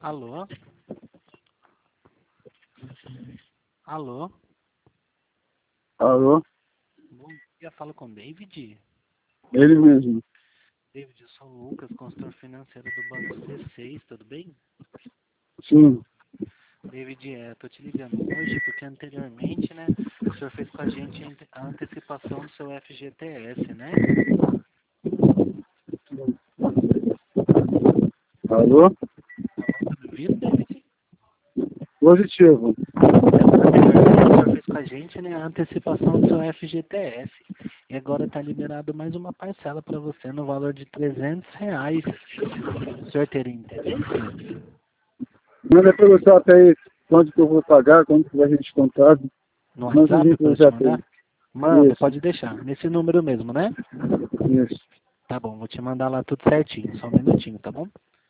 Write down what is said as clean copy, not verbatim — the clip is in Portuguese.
Alô? Alô? Alô? Bom dia, falo com o David. Ele mesmo. David, eu sou o Lucas, consultor financeiro do Banco C6, tudo bem? Sim. David, tô te ligando hoje porque anteriormente, né, o senhor fez com a gente a antecipação do seu FGTS, né? Alô? Alô, tá me ouvindo, David? Positivo. Anteriormente o senhor fez com a gente, né, a antecipação do seu FGTS. E agora tá liberado mais uma parcela para você no valor de R$ 300. O senhor teria interesse? Manda pelo WhatsApp aí quanto que eu vou pagar, quanto que vai ser descontado. No Manda WhatsApp vir pelo para eu te WhatsApp aí. mandar? Mando, Isso, pode deixar. Nesse número mesmo, né? isso. Tá bom, vou te mandar lá tudo certinho. Só um minutinho, tá bom?